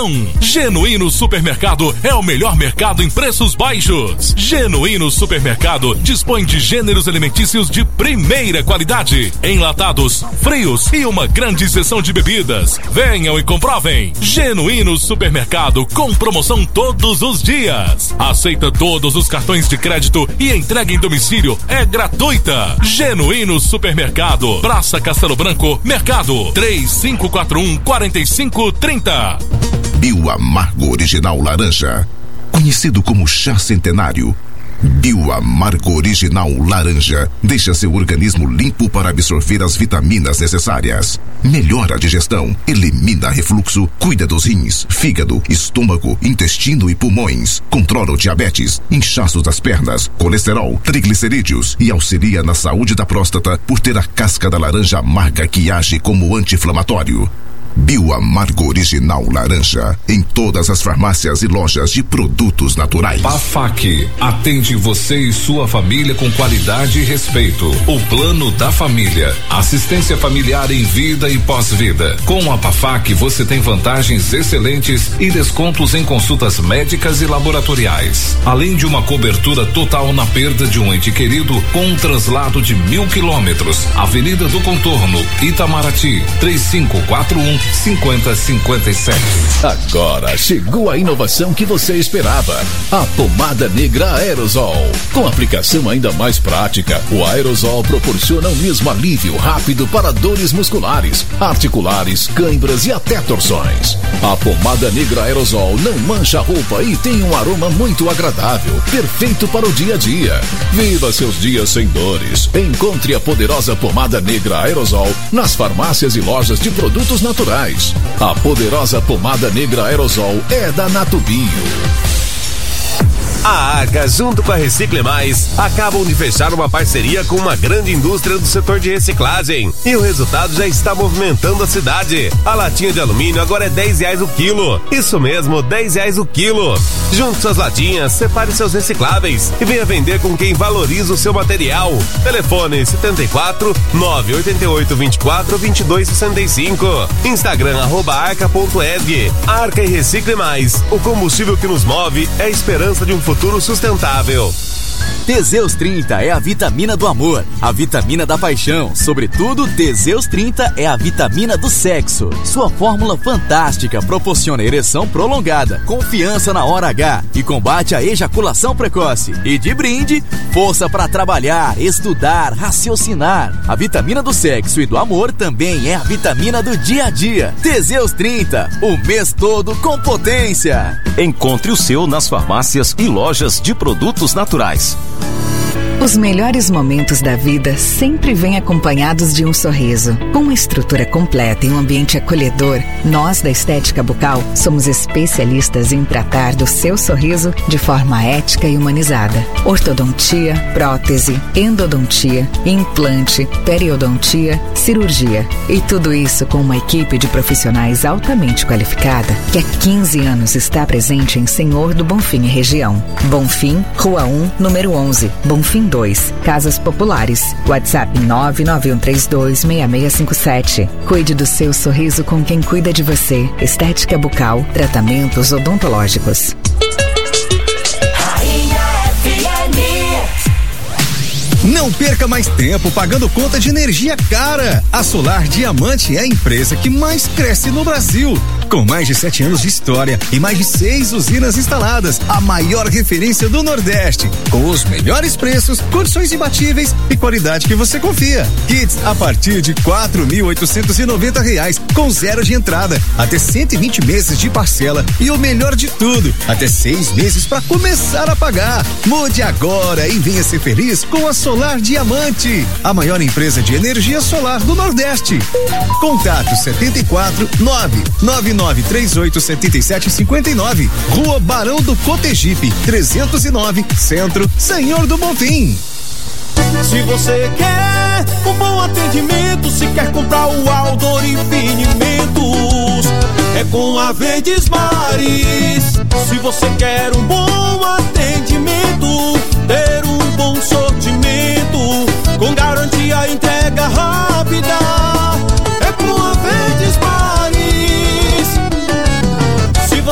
Não! Genuíno Supermercado é o melhor mercado em preços baixos. Genuíno Supermercado dispõe de gêneros alimentícios de primeira qualidade, enlatados, frios e uma grande seção de bebidas. Venham e comprovem. Genuíno Supermercado com promoção todos os dias. Aceita todos os cartões de crédito e entrega em domicílio é gratuita. Genuíno Supermercado, Praça Castelo Branco, Mercado, 3541-4530. Bioamargo Original Laranja, conhecido como chá centenário. Bioamargo Original Laranja deixa seu organismo limpo para absorver as vitaminas necessárias. Melhora a digestão, elimina refluxo, cuida dos rins, fígado, estômago, intestino e pulmões. Controla o diabetes, inchaço das pernas, colesterol, triglicerídeos e auxilia na saúde da próstata por ter a casca da laranja amarga que age como anti-inflamatório. Bioamargo Original Laranja, em todas as farmácias e lojas de produtos naturais. PAFAC atende você e sua família com qualidade e respeito. O Plano da Família, assistência familiar em vida e pós-vida. Com a PAFAC você tem vantagens excelentes e descontos em consultas médicas e laboratoriais, além de uma cobertura total na perda de um ente querido com um translado de 1.000 quilômetros. Avenida do Contorno, Itamaraty, 3541-5057. Agora chegou a inovação que você esperava. A pomada negra aerosol. Com aplicação ainda mais prática, o aerosol proporciona o mesmo alívio rápido para dores musculares, articulares, câimbras e até torções. A pomada negra aerosol não mancha a roupa e tem um aroma muito agradável, perfeito para o dia a dia. Viva seus dias sem dores. Encontre a poderosa pomada negra aerosol nas farmácias e lojas de produtos naturais. A poderosa pomada negra aerosol é da Natubio. A Arca, junto com a Recicle Mais, acabam de fechar uma parceria com uma grande indústria do setor de reciclagem. E o resultado já está movimentando a cidade. A latinha de alumínio agora é R$10 o quilo. Isso mesmo, R$10 o quilo. Junte suas latinhas, separe seus recicláveis e venha vender com quem valoriza o seu material. Telefone 74 988 24 22 65. Instagram @arca.eg. Arca e Recicle Mais. O combustível que nos move é a esperança de um futuro sustentável. Teseus 30 é a vitamina do amor, a vitamina da paixão. Sobretudo, Teseus 30 é a vitamina do sexo. Sua fórmula fantástica proporciona ereção prolongada, confiança na hora H e combate a ejaculação precoce. E de brinde, força para trabalhar, estudar, raciocinar. A vitamina do sexo e do amor também é a vitamina do dia a dia. Teseus 30, o mês todo com potência. Encontre o seu nas farmácias e lojas de produtos naturais. Os melhores momentos da vida sempre vêm acompanhados de um sorriso. Com uma estrutura completa e um ambiente acolhedor, nós da Estética Bucal somos especialistas em tratar do seu sorriso de forma ética e humanizada. Ortodontia, prótese, endodontia, implante, periodontia, cirurgia. E tudo isso com uma equipe de profissionais altamente qualificada que há 15 anos está presente em Senhor do Bonfim e região. Bonfim, Rua 1, número 11, Bonfim 2, Casas Populares. WhatsApp 991326657. Cuide do seu sorriso com quem cuida de você. Estética Bucal, tratamentos odontológicos. Não perca mais tempo pagando conta de energia cara. A Solar Diamante é a empresa que mais cresce no Brasil. Com mais de 7 anos de história e mais de 6 usinas instaladas, a maior referência do Nordeste, com os melhores preços, condições imbatíveis e qualidade que você confia. Kits a partir de R$4.890, com 0 de entrada, até 120 meses de parcela e o melhor de tudo, até 6 meses para começar a pagar. Mude agora e venha ser feliz com a Solar Diamante, a maior empresa de energia solar do Nordeste. Contato 74 99938 7759, Rua Barão do Cotegipe, 309, Centro, Senhor do Bonfim. Se você quer um bom atendimento, se quer comprar o Aldor Infinimentos, é com a Verdes Mares. Se você quer um bom atendimento, ter um bom sortimento, com garantia entrega rápida, é com a Verdes Mares. Se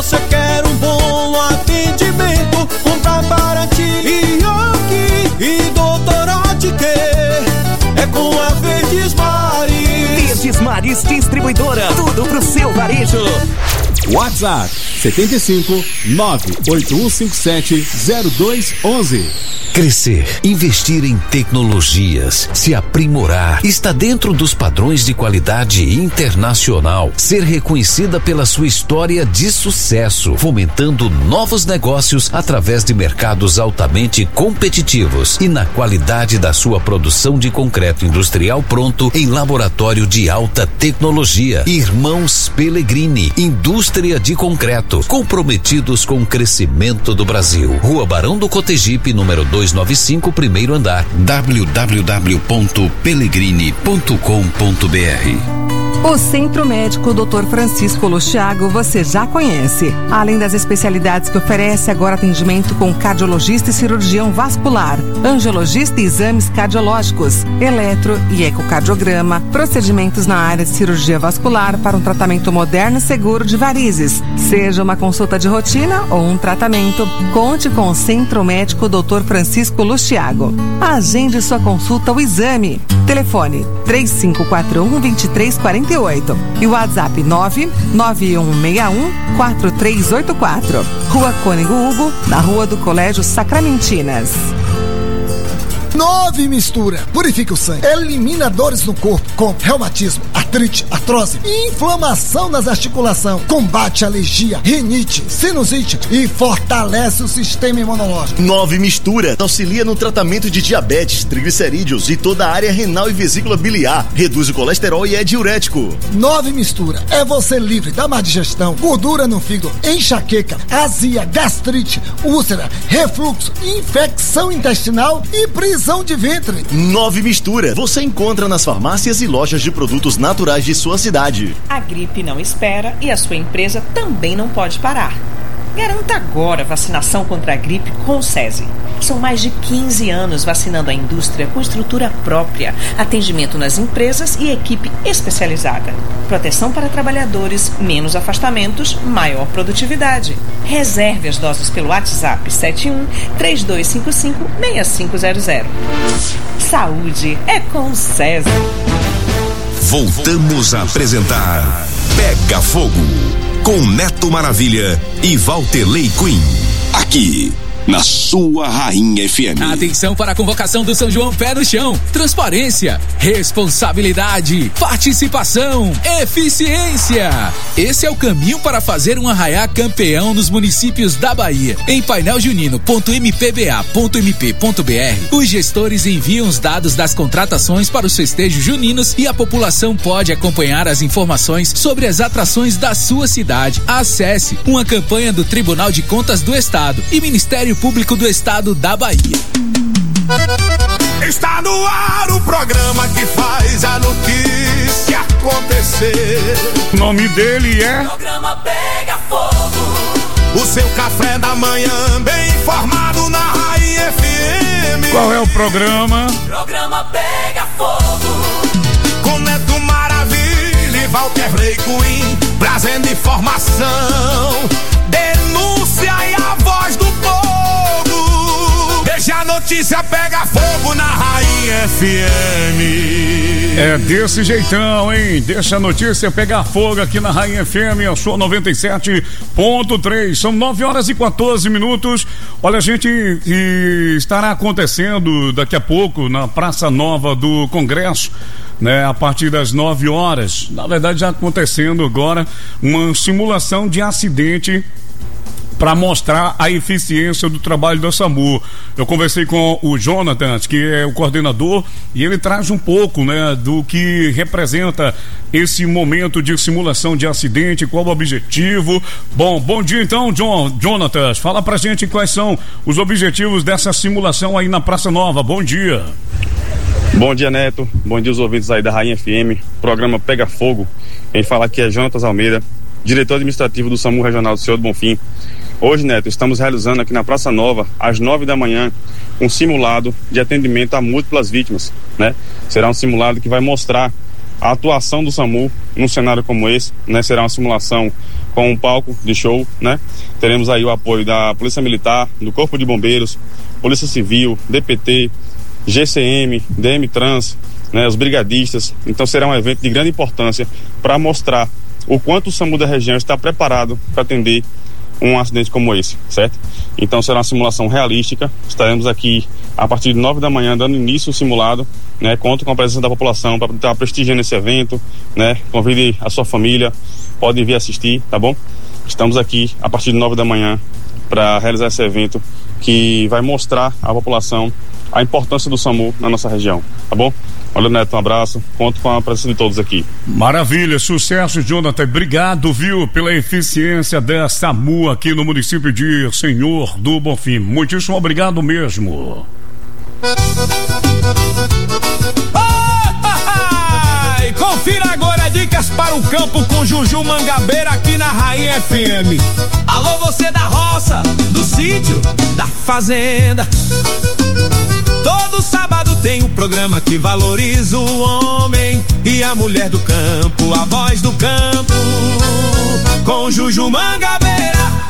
Soares Distribuidora, tudo pro seu varejo. WhatsApp 75 98157 0211. Crescer, investir em tecnologias, se aprimorar, está dentro dos padrões de qualidade internacional. Ser reconhecida pela sua história de sucesso, fomentando novos negócios através de mercados altamente competitivos e na qualidade da sua produção de concreto industrial pronto em laboratório de alta tecnologia. Irmãos Pellegrini, indústria de concreto, comprometidos com o crescimento do Brasil. Rua Barão do Cotegipe, número 295, primeiro andar. www.pellegrini.com.br. O Centro Médico Dr. Francisco Luciago você já conhece. Além das especialidades que oferece, agora atendimento com cardiologista e cirurgião vascular, angiologista e exames cardiológicos, eletro e ecocardiograma, procedimentos na área de cirurgia vascular para um tratamento moderno e seguro de varizes. Seja uma consulta de rotina ou um tratamento, conte com o Centro Médico Dr. Francisco Luciago. Agende sua consulta ou exame. Telefone 3541-2348 e o WhatsApp 99161-4384. Rua Cônego Hugo, na Rua do Colégio Sacramentinas. 9 Mistura. Purifica o sangue, elimina dores no corpo, com reumatismo, artrite, artrose e inflamação nas articulações. Combate alergia, rinite, sinusite e fortalece o sistema imunológico. 9 Mistura. Auxilia no tratamento de diabetes, triglicerídeos e toda a área renal e vesícula biliar. Reduz o colesterol e é diurético. 9 Mistura. É você livre da má digestão, gordura no fígado, enxaqueca, azia, gastrite, úlcera, refluxo, infecção intestinal e prisão de ventre. 9 Mistura. Você encontra nas farmácias e lojas de produtos naturais de sua cidade. A gripe não espera e a sua empresa também não pode parar. Garanta agora a vacinação contra a gripe com o SESI. São mais de 15 anos vacinando a indústria com estrutura própria, atendimento nas empresas e equipe especializada. Proteção para trabalhadores, menos afastamentos, maior produtividade. Reserve as doses pelo WhatsApp 71-3255-6500. Saúde é com o SESI. Voltamos a apresentar Pega Fogo, com Neto Maravilha e Valterley Queen, aqui na sua Rainha FM. Atenção para a convocação do São João Pé no Chão. Transparência, responsabilidade, participação, eficiência. Esse é o caminho para fazer um arraiá campeão nos municípios da Bahia. Em paineljunino.mpba.mp.br, os gestores enviam os dados das contratações para os festejos juninos e a população pode acompanhar as informações sobre as atrações da sua cidade. Acesse uma campanha do Tribunal de Contas do Estado e Ministério Público do Estado da Bahia. Está no ar o programa que faz a notícia acontecer. O nome dele é Programa Pega Fogo. O seu café da manhã bem informado na Rainha FM. Qual é o programa? Programa Pega Fogo. Com Neto Maravilha e Valterley Queen, trazendo informação, denúncia e a voz do povo. Deixa a notícia pega fogo na Rainha FM. É desse jeitão, hein? Deixa a notícia pegar fogo aqui na Rainha FM, a sua 97.3. São 9h14. Olha, gente, estará acontecendo daqui a pouco na Praça Nova do Congresso, né? A partir das 9h. Na verdade, já acontecendo agora uma simulação de acidente para mostrar a eficiência do trabalho da SAMU. Eu conversei com o Jonathan, que é o coordenador, e ele traz um pouco, né, do que representa esse momento de simulação de acidente, qual o objetivo. Bom dia então, Jonathan, fala pra gente quais são os objetivos dessa simulação aí na Praça Nova. Bom dia. Bom dia, Neto. Bom dia os ouvintes aí da Rainha FM, programa Pega Fogo. Quem fala aqui é Jonathan Almeida, diretor administrativo do SAMU Regional do Senhor do Bonfim. Hoje, Neto, estamos realizando aqui na Praça Nova, às 9 da manhã, um simulado de atendimento a múltiplas vítimas, né? Será um simulado que vai mostrar a atuação do SAMU num cenário como esse, né? Será uma simulação com um palco de show, né? Teremos aí o apoio da Polícia Militar, do Corpo de Bombeiros, Polícia Civil, DPT, GCM, DM Trans, né, os brigadistas. Então será um evento de grande importância para mostrar o quanto o SAMU da região está preparado para atender um acidente como esse, certo? Então será uma simulação realística. Estaremos aqui a partir de 9 da manhã dando início ao simulado, né? Conto com a presença da população para estar prestigiando esse evento, né? Convide a sua família, podem vir assistir, tá bom? Estamos aqui a partir de 9 da manhã para realizar esse evento que vai mostrar à população a importância do SAMU na nossa região, tá bom? Olha, Neto, um abraço, conto com a presença de todos aqui. Maravilha, sucesso, Jonathan, obrigado, viu, pela eficiência da SAMU aqui no município de Senhor do Bonfim, muitíssimo obrigado mesmo. Confira agora dicas para o campo com Juju Mangabeira aqui na Rainha FM. Alô, você da roça, do sítio, da fazenda. Todo sábado tem um programa que valoriza o homem e a mulher do campo, a voz do campo, com Juju Mangabeira.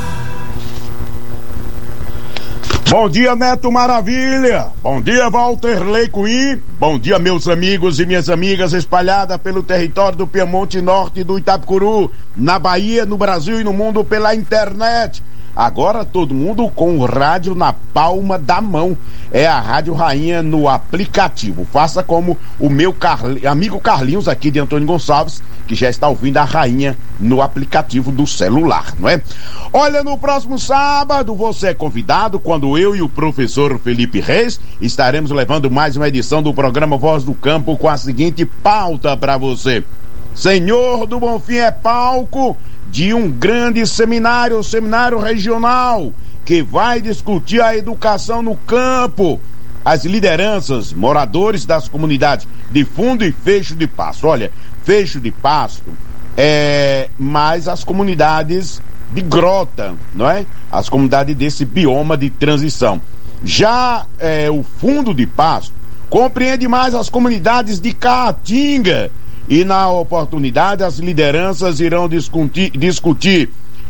Bom dia, Neto Maravilha. Bom dia, Valterlei Cunha. Bom dia, meus amigos e minhas amigas espalhadas pelo território do Piemonte Norte do Itapecuru, na Bahia, no Brasil e no mundo pela internet. Agora todo mundo com o rádio na palma da mão. É a Rádio Rainha no aplicativo. Faça como o meu amigo Carlinhos aqui de Antônio Gonçalves, que já está ouvindo a Rainha no aplicativo do celular, não é? Olha, no próximo sábado você é convidado quando eu e o professor Felipe Reis estaremos levando mais uma edição do programa Voz do Campo com a seguinte pauta para você. Senhor do Bonfim é palco de um grande seminário, o seminário regional, que vai discutir a educação no campo. As lideranças, moradores das comunidades de Fundo e Fecho de Pasto. Olha, Fecho de Pasto é mais as comunidades de Grota, não é? As comunidades desse bioma de transição. Já o Fundo de Pasto compreende mais as comunidades de Caatinga. E na oportunidade as lideranças irão discutir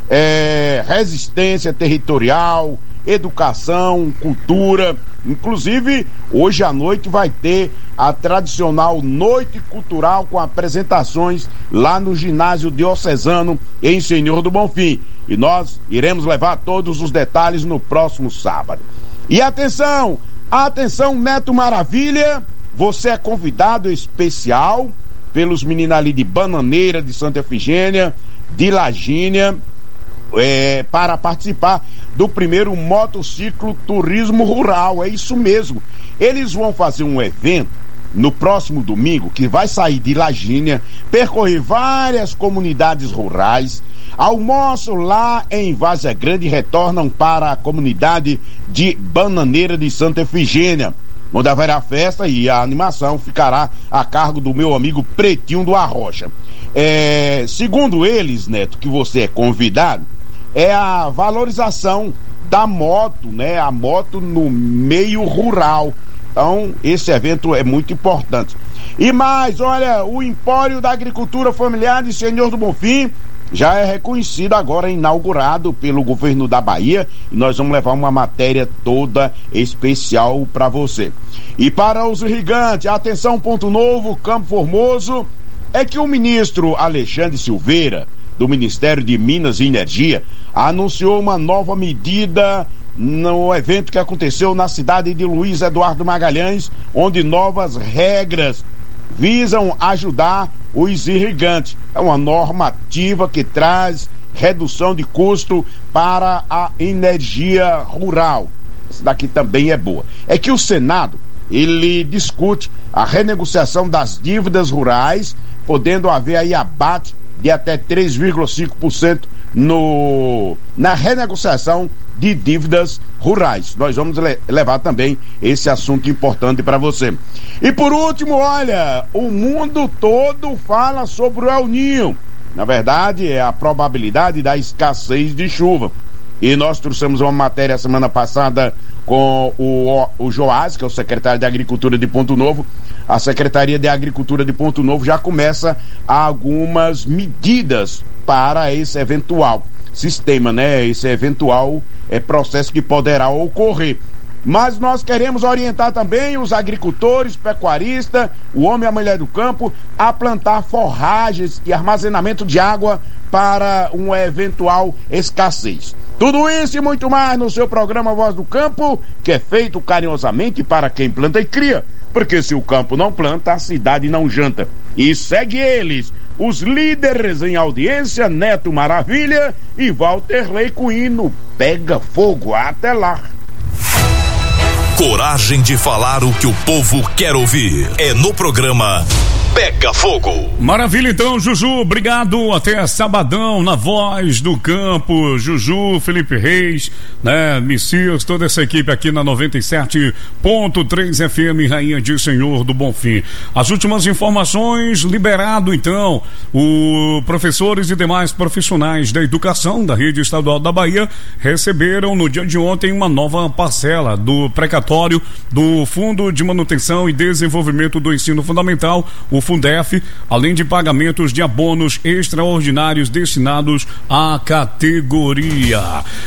resistência territorial, educação, cultura. Inclusive, hoje à noite vai ter a tradicional noite cultural com apresentações lá no ginásio diocesano em Senhor do Bonfim. E nós iremos levar todos os detalhes no próximo sábado. E atenção, Neto Maravilha, você é convidado especial pelos meninos ali de Bananeira, de Santa Efigênia, de Lagínia, para participar do primeiro motociclo turismo rural. É isso mesmo. Eles vão fazer um evento no próximo domingo que vai sair de Lagínia, percorrer várias comunidades rurais, almoçam lá em Várzea Grande e retornam para a comunidade de Bananeira de Santa Efigênia, onde haverá festa e a animação ficará a cargo do meu amigo Pretinho do Arrocha. Segundo eles, Neto, que você é convidado, é a valorização da moto, né? A moto no meio rural. Então, esse evento é muito importante. E mais, olha, o Empório da Agricultura Familiar de Senhor do Bonfim já é reconhecido agora, inaugurado pelo governo da Bahia, e nós vamos levar uma matéria toda especial para você. E para os irrigantes, atenção, ponto novo, Campo Formoso, é que o ministro Alexandre Silveira, do Ministério de Minas e Energia, anunciou uma nova medida no evento que aconteceu na cidade de Luiz Eduardo Magalhães, onde novas regras visam ajudar os irrigantes. É uma normativa que traz redução de custo para a energia rural. Essa daqui também é boa. É que o Senado, ele discute a renegociação das dívidas rurais, podendo haver aí abate de até 3,5% na renegociação de dívidas rurais. Nós vamos levar também esse assunto importante para você. E por último, olha, o mundo todo fala sobre o El Niño. Na verdade, é a probabilidade da escassez de chuva. E nós trouxemos uma matéria semana passada com o Joás, que é o secretário de Agricultura de Ponto Novo. A Secretaria de Agricultura de Ponto Novo já começa algumas medidas para esse eventual sistema, né? Esse eventual processo que poderá ocorrer. Mas nós queremos orientar também os agricultores, pecuaristas, o homem e a mulher do campo a plantar forragens e armazenamento de água para uma eventual escassez. Tudo isso e muito mais no seu programa Voz do Campo, que é feito carinhosamente para quem planta e cria, porque se o campo não planta, a cidade não janta. E segue eles, os líderes em audiência, Neto Maravilha e Walter Leicuino. Pega fogo, até lá. Coragem de falar o que o povo quer ouvir. É no programa Pega Fogo. Maravilha, então, Juju, obrigado. Até sabadão na Voz do Campo. Juju, Felipe Reis, né, Messias, toda essa equipe aqui na 97.3 FM, Rainha de Senhor do Bonfim. As últimas informações, liberado então, os professores e demais profissionais da educação da Rede Estadual da Bahia receberam no dia de ontem uma nova parcela do precatório do Fundo de Manutenção e Desenvolvimento do Ensino Fundamental, o Fundef, além de pagamentos de abonos extraordinários destinados à categoria.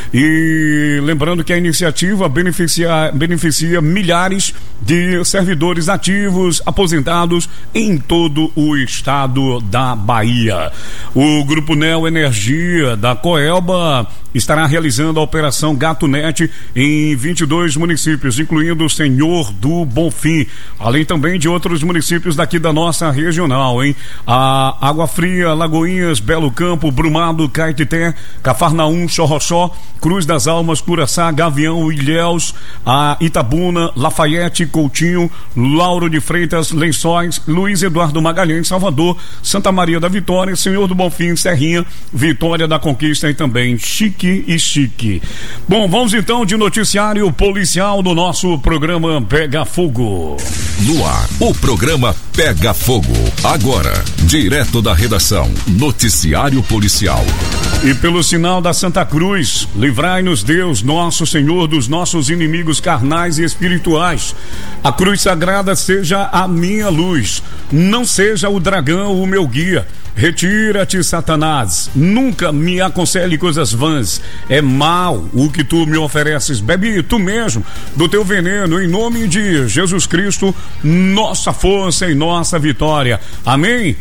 E lembrando que a iniciativa beneficia milhares de servidores ativos, aposentados em todo o estado da Bahia. O Grupo Neo Energia da Coelba estará realizando a operação Gato Net em 22 municípios, incluindo o Senhor do Bonfim, além também de outros municípios daqui da nossa regional, hein? A Água Fria, Lagoinhas, Belo Campo, Brumado, Caetité, Cafarnaum, Chorrochó, Cruz das Almas, Curaçá, Gavião, Ilhéus, a Itabuna, Lafayette, Coutinho, Lauro de Freitas, Lençóis, Luiz Eduardo Magalhães, Salvador, Santa Maria da Vitória, Senhor do Bonfim, Serrinha, Vitória da Conquista e também Chique e Chique. Bom, vamos então de noticiário policial do nosso programa Pega Fogo. No ar, o programa Pega Fogo. Agora, direto da redação, noticiário policial. E pelo sinal da Santa Cruz, livrai-nos Deus, nosso Senhor, dos nossos inimigos carnais e espirituais. A cruz sagrada seja a minha luz, não seja o dragão o meu guia. Retira-te, Satanás, nunca me aconselhe coisas vãs, é mal o que tu me ofereces, bebe tu mesmo do teu veneno, em nome de Jesus Cristo, nossa força e nossa vitória, amém?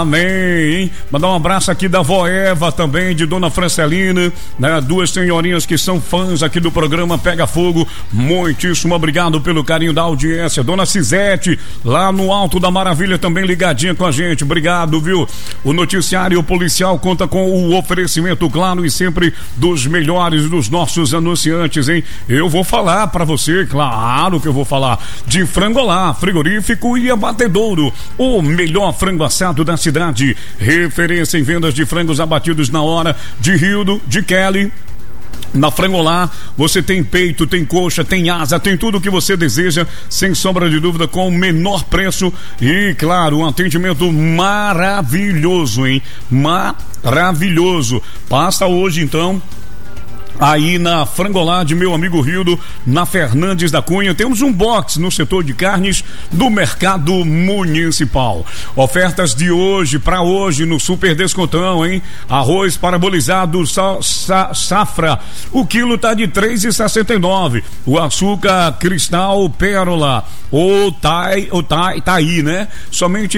Amém. Mandar um abraço aqui da vó Eva também, de Dona Francelina, né? Duas senhorinhas que são fãs aqui do programa Pega Fogo, muitíssimo obrigado pelo carinho da audiência. Dona Cisete, lá no Alto da Maravilha, também ligadinha com a gente, obrigado, viu? O noticiário policial conta com o oferecimento, claro, e sempre dos melhores dos nossos anunciantes, hein? Eu vou falar pra você, claro que eu vou falar, de Frangolá, frigorífico e abatedouro, o melhor frango assado da cidade, referência em vendas de frangos abatidos na hora, de Rildo, de Kelly. Na Frangolá você tem peito, tem coxa, tem asa, tem tudo o que você deseja, sem sombra de dúvida, com o menor preço e, claro, um atendimento maravilhoso, hein? Maravilhoso. Passa hoje, então, aí na Frangolá de meu amigo Rildo, na Fernandes da Cunha, temos um box no setor de carnes do Mercado Municipal. Ofertas de hoje para hoje no super descontão, hein? Arroz parabolizado safra, o quilo tá de R$3,69. O açúcar cristal pérola ou Taí, né? Somente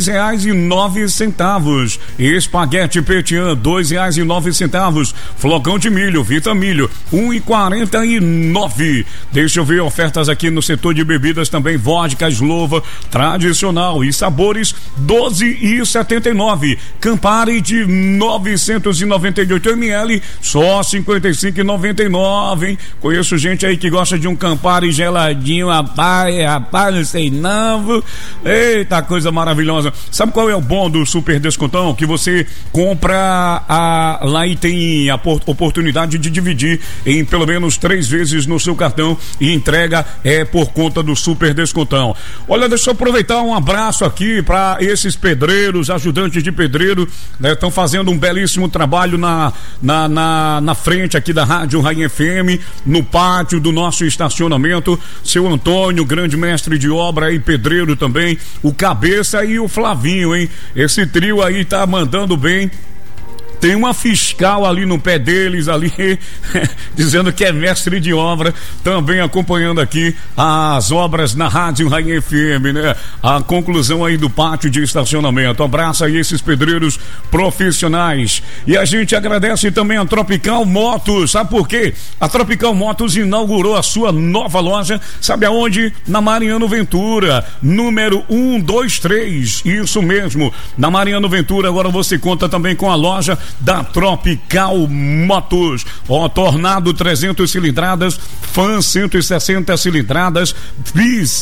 R$3,09. Espaguete petian, R$2,09. Flocão de milho, Vitamilho, R$1,49. Deixa eu ver ofertas aqui no setor de bebidas também, vodka Slova tradicional e sabores, R$12,79. Campari de 998 ml, só R$55,99, hein? Conheço gente aí que gosta de um Campari geladinho, rapaz, não sei não. Eita, coisa maravilhosa. Sabe qual é o bom do super descontão? Que você compra lá e tem a oportunidade de dividir em pelo menos 3 vezes no seu cartão e entrega é por conta do super descontão. Olha, deixa eu aproveitar um abraço aqui para esses pedreiros, ajudantes de pedreiro, né? Estão fazendo um belíssimo trabalho na frente aqui da Rádio Rainha FM, no pátio do nosso estacionamento. Seu Antônio, grande mestre de obra e pedreiro também, o Cabeça e o Flavinho, hein? Esse trio aí tá mandando bem. Tem uma fiscal ali no pé deles, ali, dizendo que é mestre de obra, também acompanhando aqui as obras na Rádio Rainha FM, né? A conclusão aí do pátio de estacionamento. Abraça aí esses pedreiros profissionais. E a gente agradece também a Tropical Motos. Sabe por quê? A Tropical Motos inaugurou a sua nova loja, sabe aonde? Na Mariano Ventura, número 123. Isso mesmo, na Mariano Ventura. Agora você conta também com a loja da Tropical Motos. Ó, Tornado 300 cilindradas, Fan 160 cilindradas, Bis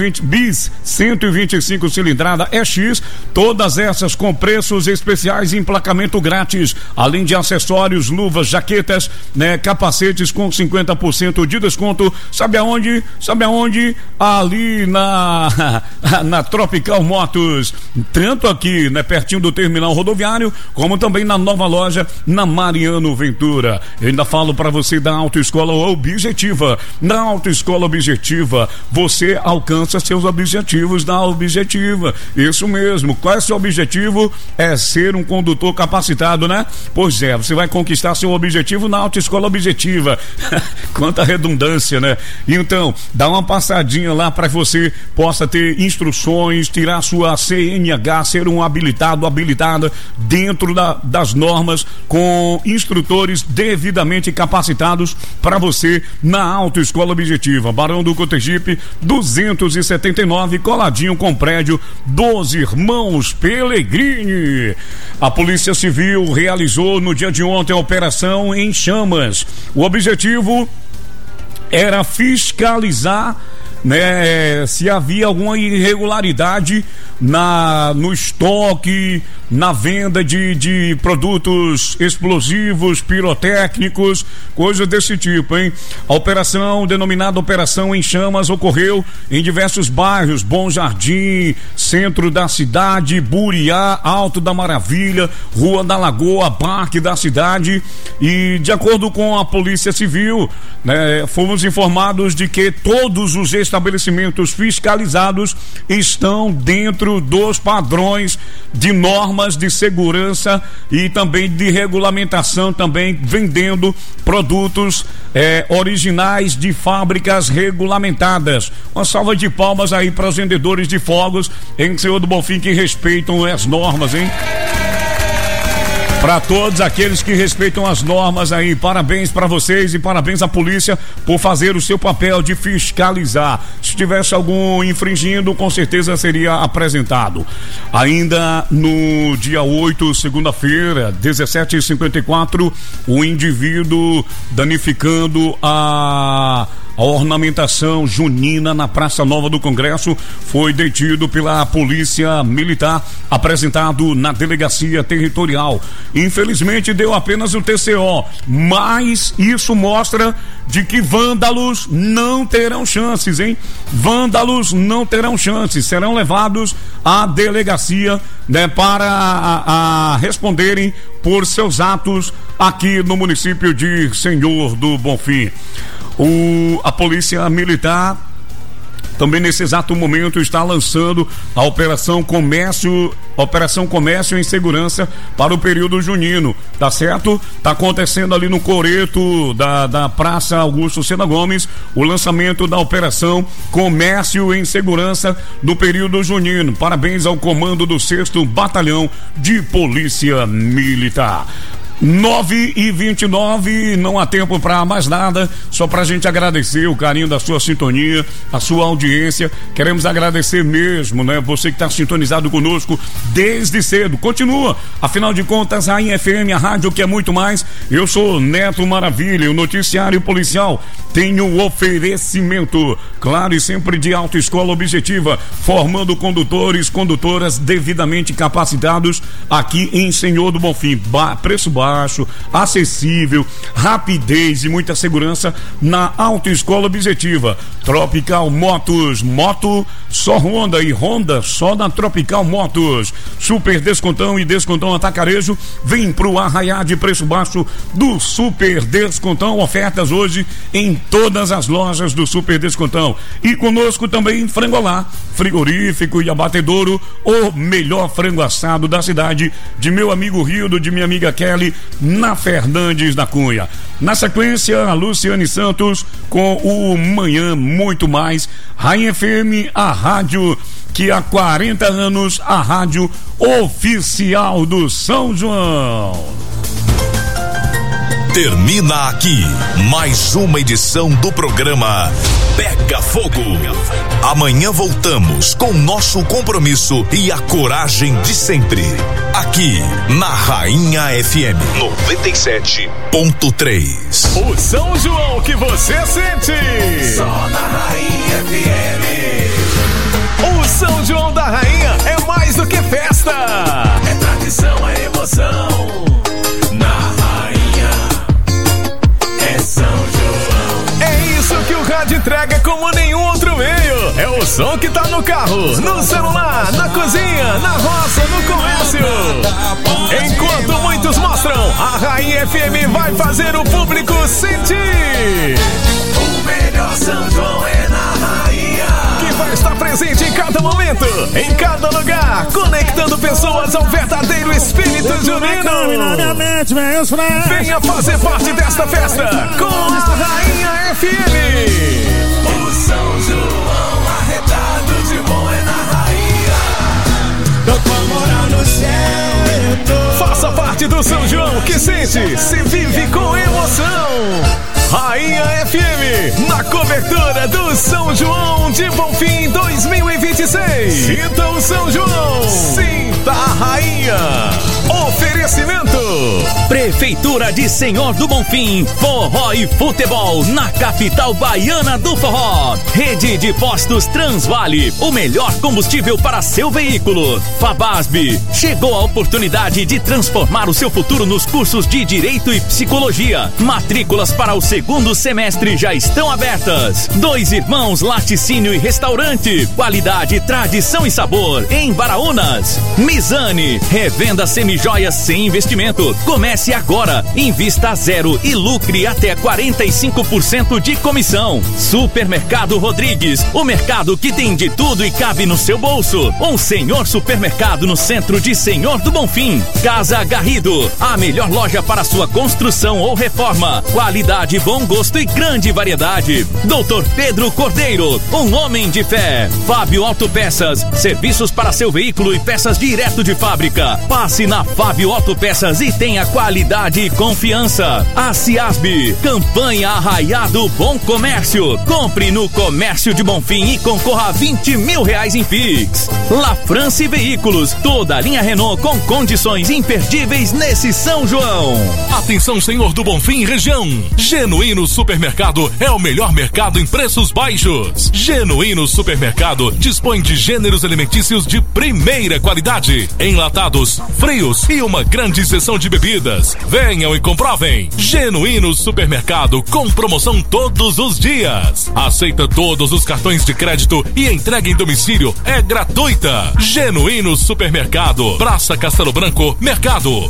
125 cilindrada EX, todas essas com preços especiais e emplacamento grátis, além de acessórios, luvas, jaquetas, né, capacetes com 50% de desconto. Sabe aonde? Ali na Tropical Motos, tanto aqui, né, pertinho do terminal rodoviário, como também na nova loja na Mariano Ventura. Eu ainda falo para você da Autoescola Objetiva. Na Autoescola Objetiva, você alcança seus objetivos da Objetiva. Isso mesmo. Qual é o seu objetivo? É ser um condutor capacitado, né? Pois é, você vai conquistar seu objetivo na Autoescola Objetiva. Quanta redundância, né? Então, dá uma passadinha lá para que você possa ter instruções, tirar sua CNH, ser um habilitada dentro das normas, com instrutores devidamente capacitados para você na Autoescola Objetiva. Barão do Cotegipe 279, coladinho com o prédio dos Irmãos Pellegrini. A Polícia Civil realizou no dia de ontem a Operação em Chamas. O objetivo era fiscalizar, né, se havia alguma irregularidade no estoque, na venda de produtos explosivos, pirotécnicos, coisas desse tipo, hein? A operação, denominada Operação em Chamas, ocorreu em diversos bairros: Bom Jardim, centro da cidade, Buriá, Alto da Maravilha, Rua da Lagoa, Parque da cidade. E de acordo com a Polícia Civil, né, fomos informados de que todos os estabelecimentos fiscalizados estão dentro dos padrões de normas de segurança e também de regulamentação, também vendendo produtos originais de fábricas regulamentadas. Uma salva de palmas aí para os vendedores de fogos em Senhor do Bonfim que respeitam as normas, hein? Para todos aqueles que respeitam as normas aí, parabéns para vocês e parabéns à polícia por fazer o seu papel de fiscalizar. Se tivesse algum infringindo, com certeza seria apresentado. Ainda no dia 8, segunda-feira, 17h54, o indivíduo danificando a ornamentação junina na Praça Nova do Congresso foi detido pela Polícia Militar, apresentado na Delegacia Territorial. Infelizmente deu apenas o TCO, mas isso mostra de que vândalos não terão chances, hein? Vândalos não terão chances, serão levados à delegacia, né, para responderem por seus atos aqui no município de Senhor do Bonfim. A Polícia Militar também nesse exato momento está lançando a Operação Comércio em Segurança para o período junino, tá certo? Tá acontecendo ali no coreto da Praça Augusto Sena Gomes o lançamento da Operação Comércio em Segurança no período junino. Parabéns ao comando do 6º Batalhão de Polícia Militar. 9h29, não há tempo para mais nada, só pra gente agradecer o carinho da sua sintonia, a sua audiência. Queremos agradecer mesmo, né? Você que está sintonizado conosco desde cedo. Continua, afinal de contas, a Rainha FM, a rádio que é muito mais. Eu sou Neto Maravilha, o noticiário policial tem o oferecimento, claro, e sempre de Autoescola Objetiva, formando condutoras devidamente capacitados aqui em Senhor do Bonfim. Preço baixo, acessível, rapidez e muita segurança na Autoescola Objetiva. Tropical Motos, moto só Honda e Honda só na Tropical Motos. Super descontão e descontão atacarejo, vem pro arraiá de preço baixo do Super Descontão. Ofertas hoje em todas as lojas do Super Descontão. E conosco também Frangolá, frigorífico e abatedouro, o melhor frango assado da cidade, de meu amigo Rildo, de minha amiga Kelly, na Fernandes da Cunha. Na sequência, a Luciane Santos com o Manhã Muito Mais. Rainha FM, a rádio que há 40 anos, a rádio oficial do São João. Termina aqui mais uma edição do programa Pega Fogo. Amanhã voltamos com nosso compromisso e a coragem de sempre. Aqui na Rainha FM 97.3. O São João que você sente. Só na Rainha FM. O São João da Rainha é mais do que festa. É tradição, é emoção. São João. É isso que o rádio entrega como nenhum outro meio. É o som que tá no carro, no celular, na cozinha, na roça, no comércio. Enquanto muitos mostram, a Rainha FM vai fazer o público sentir. O melhor São João é na Rainha, que vai estar presente em cada momento, em cada lugar, conectando pessoas ao verdadeiro espírito junino. Venha fazer parte desta festa com a Rainha FM. O São João arretado de bom é na Rainha. Tô com moral no céu. Faça parte do São João que sente, se vive com emoção. Rainha FM, na cobertura do São João de Bonfim 2026. Sinta o São João, sinta a Rainha. Oferecimento: Prefeitura de Senhor do Bonfim, forró e futebol na capital baiana do forró. Rede de postos Transvale, o melhor combustível para seu veículo. Fabasb, chegou a oportunidade de transformar o seu futuro nos cursos de Direito e Psicologia. Matrículas para o segundo semestre já estão abertas. Dois Irmãos Laticínio e Restaurante, qualidade, tradição e sabor em Baraúnas. Mizane, revenda semijoias sem investimento. Comece agora, invista a zero e lucre até 45% de comissão. Supermercado Rodrigues, o mercado que tem de tudo e cabe no seu bolso. Um Senhor Supermercado no centro de Senhor do Bonfim. Casa Garrido, a melhor loja para sua construção ou reforma. Qualidade, bom gosto e grande variedade. Doutor Pedro Cordeiro, um homem de fé. Fábio Autopeças, serviços para seu veículo e peças direto de fábrica. Passe na Fábio Autopeças e tenha qualidade e confiança. A Ciasb, campanha Arraiado Bom Comércio. Compre no Comércio de Bonfim e concorra a R$20 mil em Pix. La France Veículos, toda a linha Renault com condições imperdíveis nesse São João. Atenção, Senhor do Bonfim região. Genuíno Supermercado é o melhor mercado em preços baixos. Genuíno Supermercado dispõe de gêneros alimentícios de primeira qualidade, enlatados, frios e uma grande seção de bebidas. Venham e comprovem. Genuíno Supermercado com promoção todos os dias. Aceita todos os cartões de crédito e entrega em domicílio é gratuita. Genuíno Supermercado, Praça Castelo Branco, Mercado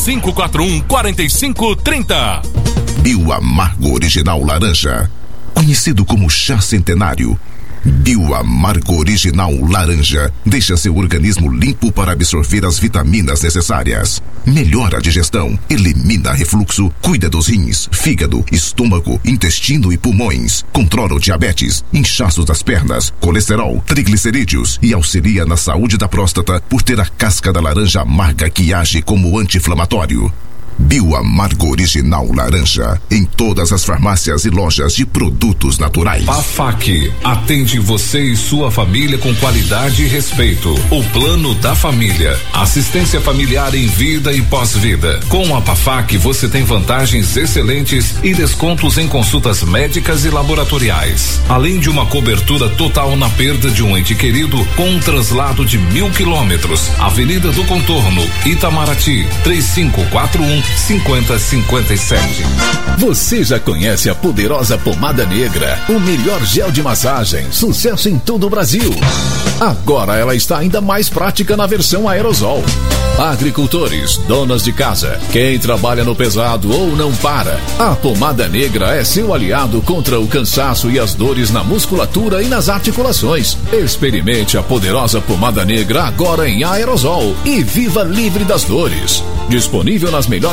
3541-4530. Bio Amargo Original Laranja, conhecido como chá centenário. Bio Amargo Original Laranja deixa seu organismo limpo para absorver as vitaminas necessárias. Melhora a digestão, elimina refluxo, cuida dos rins, fígado, estômago, intestino e pulmões. Controla o diabetes, inchaços das pernas, colesterol, triglicerídeos e auxilia na saúde da próstata por ter a casca da laranja amarga que age como anti-inflamatório. Bio Amargo Original Laranja, em todas as farmácias e lojas de produtos naturais. PAFAC, atende você e sua família com qualidade e respeito. O Plano da Família, assistência familiar em vida e pós-vida. Com a PAFAC você tem vantagens excelentes e descontos em consultas médicas e laboratoriais. Além de uma cobertura total na perda de um ente querido com um translado de 1.000 quilômetros. Avenida do Contorno, Itamaraty, 3541-5057. Você já conhece a poderosa pomada negra, o melhor gel de massagem, sucesso em todo o Brasil. Agora ela está ainda mais prática na versão aerosol. Agricultores, donas de casa, quem trabalha no pesado ou não para, a pomada negra é seu aliado contra o cansaço e as dores na musculatura e nas articulações. Experimente a poderosa pomada negra agora em aerosol e viva livre das dores. Disponível nas melhores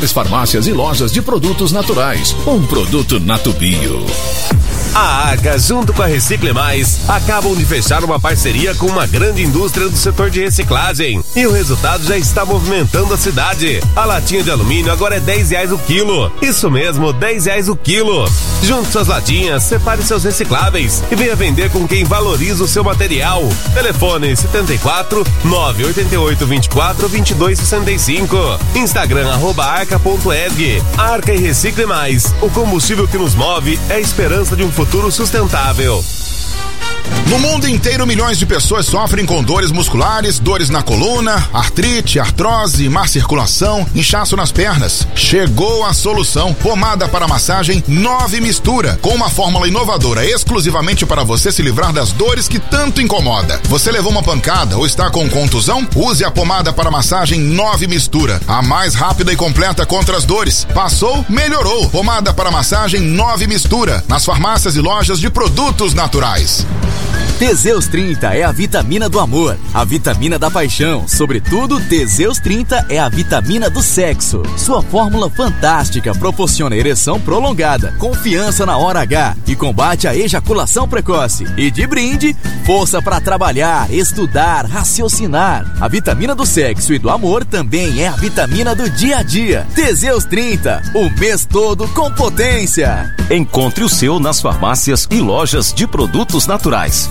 melhores farmácias e lojas de produtos naturais. Um produto Natubio. A Arca, junto com a Recicle Mais, acabam de fechar uma parceria com uma grande indústria do setor de reciclagem. E o resultado já está movimentando a cidade. A latinha de alumínio agora é R$10 o quilo. Isso mesmo, R$10 o quilo. Junte suas latinhas, separe seus recicláveis e venha vender com quem valoriza o seu material. Telefone 74 988 24 22 65. Instagram @arca.eg. Arca e Recicle Mais. O combustível que nos move é a esperança de um futuro sustentável. No mundo inteiro, milhões de pessoas sofrem com dores musculares, dores na coluna, artrite, artrose, má circulação, inchaço nas pernas. Chegou a solução. Pomada para massagem 9 Mistura, com uma fórmula inovadora exclusivamente para você se livrar das dores que tanto incomoda. Você levou uma pancada ou está com contusão? Use a pomada para massagem 9 Mistura, a mais rápida e completa contra as dores. Passou? Melhorou. Pomada para massagem 9 Mistura, nas farmácias e lojas de produtos naturais. Teseus 30 é a vitamina do amor, a vitamina da paixão. Sobretudo, Teseus 30 é a vitamina do sexo. Sua fórmula fantástica proporciona ereção prolongada, confiança na hora H e combate a ejaculação precoce. E de brinde, força para trabalhar, estudar, raciocinar. A vitamina do sexo e do amor também é a vitamina do dia a dia. Teseus 30, o mês todo com potência. Encontre o seu nas farmácias e lojas de produtos naturais.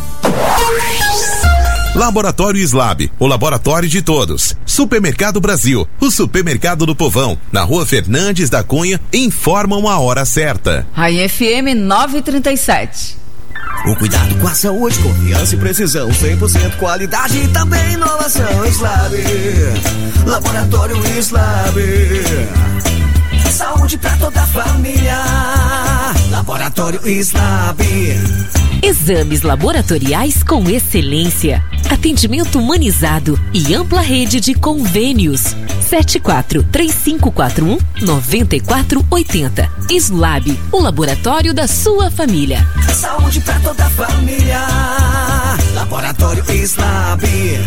Laboratório Slab, o laboratório de todos. Supermercado Brasil, o supermercado do povão. Na Rua Fernandes da Cunha, informam a hora certa. Rainha FM 937. O cuidado com a saúde, confiança e precisão, 100% qualidade e também inovação. Slab, Laboratório Slab. Saúde pra toda a família. Laboratório Slab. Exames laboratoriais com excelência, atendimento humanizado e ampla rede de convênios. 74-3541-9480. Slab, o laboratório da sua família. Saúde pra toda a família. Laboratório Slab.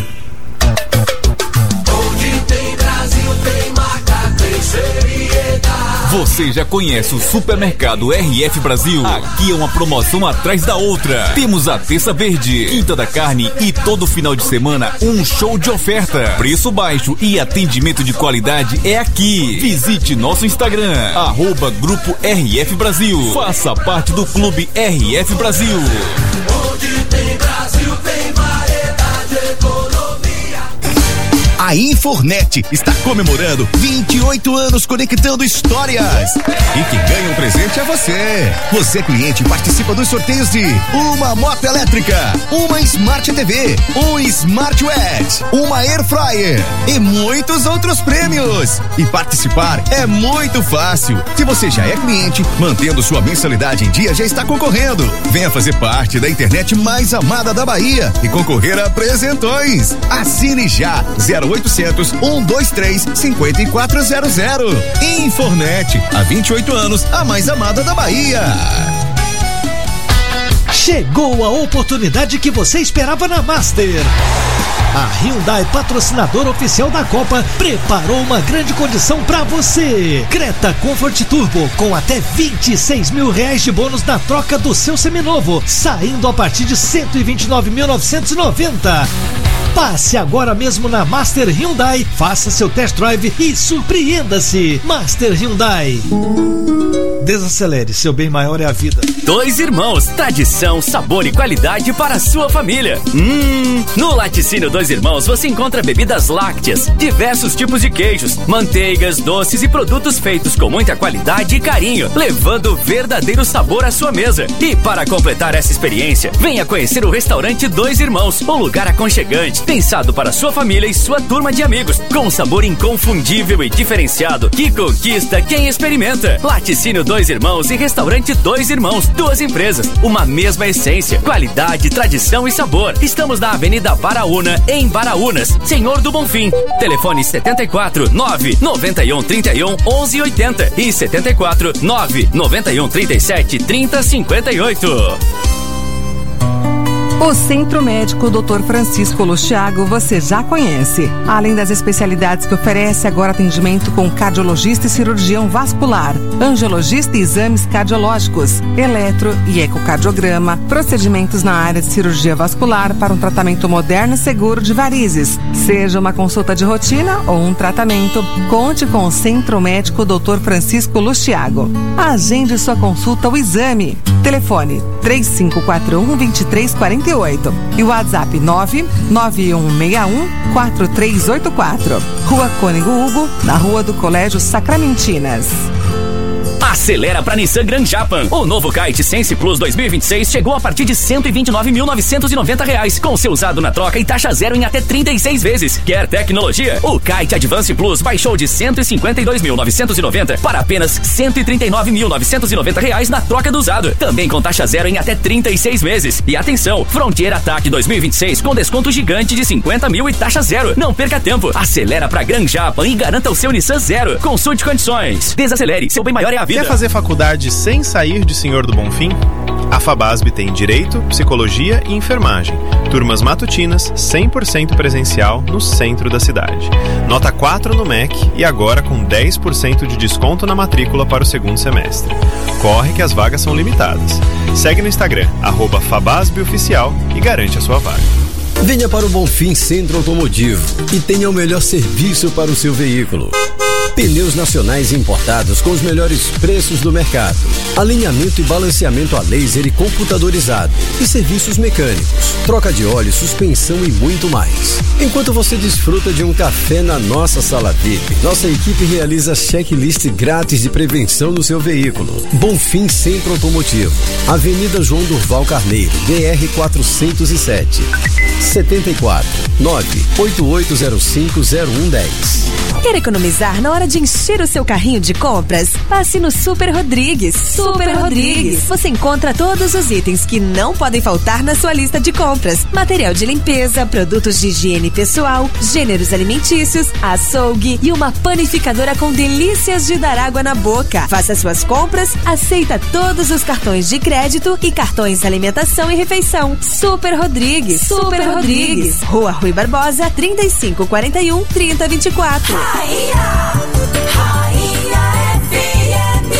Onde tem Brasil, tem marca, tem seriedade. Você já conhece o Supermercado RF Brasil? Aqui é uma promoção atrás da outra. Temos a Terça Verde, Quinta da Carne e todo final de semana um show de oferta. Preço baixo e atendimento de qualidade é aqui. Visite nosso Instagram, @Grupo RF Brasil. Faça parte do Clube RF Brasil. Onde tem Brasil, tem variedade, economia. A Infornet está comemorando 28 anos conectando histórias. E quem ganha um presente é você. Você, cliente, participa dos sorteios de uma moto elétrica, uma Smart TV, um Smart Watch, uma Air Fryer e muitos outros prêmios. E participar é muito fácil. Se você já é cliente, mantendo sua mensalidade em dia, já está concorrendo. Venha fazer parte da internet mais amada da Bahia e concorrer a presentões. Assine já 0800 123 5400. Infornet, há 28 anos, a mais amada da Bahia. Chegou a oportunidade que você esperava na Master. A Hyundai, patrocinadora oficial da Copa, preparou uma grande condição para você. Creta Comfort Turbo com até R$26 mil de bônus na troca do seu seminovo, saindo a partir de R$129.990. Passe agora mesmo na Master Hyundai, faça seu test drive e surpreenda-se. Master Hyundai. Desacelere, seu bem maior é a vida. Dois Irmãos, tradição, sabor e qualidade para a sua família. No Laticínio Dois Irmãos você encontra bebidas lácteas, diversos tipos de queijos, manteigas, doces e produtos feitos com muita qualidade e carinho, levando verdadeiro sabor à sua mesa. E para completar essa experiência, venha conhecer o restaurante Dois Irmãos, um lugar aconchegante, pensado para sua família e sua turma de amigos, com um sabor inconfundível e diferenciado que conquista quem experimenta. Laticínio Dois Irmãos e Restaurante Dois Irmãos, duas empresas, uma mesma essência, qualidade, tradição e sabor. Estamos na Avenida Baraúna, em Baraúnas, Senhor do Bonfim. Telefone 74 991 31 11 80 e 74 991 37 30 58. O Centro Médico Dr. Francisco Lustiago você já conhece. Além das especialidades que oferece, agora atendimento com cardiologista e cirurgião vascular, angiologista e exames cardiológicos, eletro e ecocardiograma, procedimentos na área de cirurgia vascular para um tratamento moderno e seguro de varizes. Seja uma consulta de rotina ou um tratamento, conte com o Centro Médico Dr. Francisco Lustiago. Agende sua consulta ou exame. Telefone 3541-2348 e o WhatsApp 99161-4384. Rua Cônego Hugo, na Rua do Colégio Sacramentinas. Acelera pra Nissan Grand Japan. O novo Kite Sense Plus 2026 chegou a partir de R$ 129.990, com seu usado na troca e taxa zero em até 36 vezes. Quer tecnologia? O Kite Advance Plus baixou de R$ 152.990 para apenas R$ 139.990 na troca do usado. Também com taxa zero em até 36 vezes. E atenção, Frontier Attack 2026 com desconto gigante de 50 mil e taxa zero. Não perca tempo. Acelera pra Grand Japan e garanta o seu Nissan Zero. Consulte condições. Desacelere. Seu bem maior é a vida. Quer fazer faculdade sem sair de Senhor do Bonfim? A FABASB tem Direito, Psicologia e Enfermagem. Turmas matutinas, 100% presencial no centro da cidade. Nota 4 no MEC e agora com 10% de desconto na matrícula para o segundo semestre. Corre que as vagas são limitadas. Segue no Instagram, @FABASBOficial e garante a sua vaga. Venha para o Bonfim Centro Automotivo e tenha o melhor serviço para o seu veículo. Pneus nacionais importados com os melhores preços do mercado. Alinhamento e balanceamento a laser e computadorizado. E serviços mecânicos. Troca de óleo, suspensão e muito mais. Enquanto você desfruta de um café na nossa sala VIP, nossa equipe realiza checklist grátis de prevenção no seu veículo. Bonfim Centro Automotivo. Avenida João Durval Carneiro, DR 407. 74 988050110. Quer economizar na hora de encher o seu carrinho de compras? Passe no Super Rodrigues. Super Rodrigues. Você encontra todos os itens que não podem faltar na sua lista de compras. Material de limpeza, produtos de higiene pessoal, gêneros alimentícios, açougue e uma panificadora com delícias de dar água na boca. Faça suas compras, aceita todos os cartões de crédito e cartões alimentação e refeição. Super Rodrigues. Super Rodrigues. Rua Rui Barbosa, 3541 3024. Rainha FM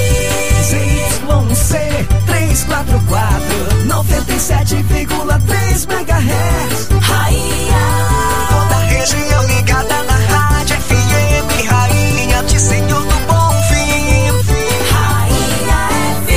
ZYC 344 97,3 MHz. Rainha, toda a região ligada na rádio FM. Rainha de Senhor do Bonfim. Rainha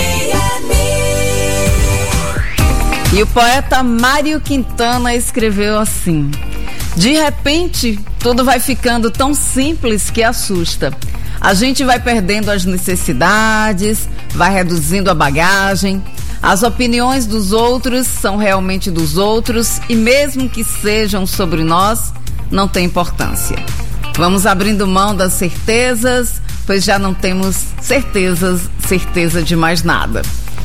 FM. E o poeta Mário Quintana escreveu assim: de repente, tudo vai ficando tão simples que assusta. A gente vai perdendo as necessidades, vai reduzindo a bagagem. As opiniões dos outros são realmente dos outros e mesmo que sejam sobre nós, não tem importância. Vamos abrindo mão das certezas, pois já não temos certeza de mais nada.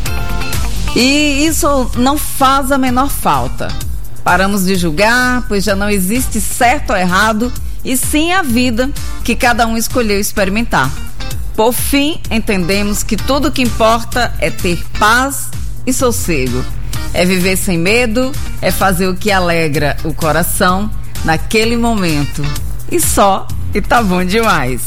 E isso não faz a menor falta. Paramos de julgar, pois já não existe certo ou errado, e sim a vida que cada um escolheu experimentar. Por fim, entendemos que tudo o que importa é ter paz e sossego. É viver sem medo, é fazer o que alegra o coração naquele momento. E só, e tá bom demais.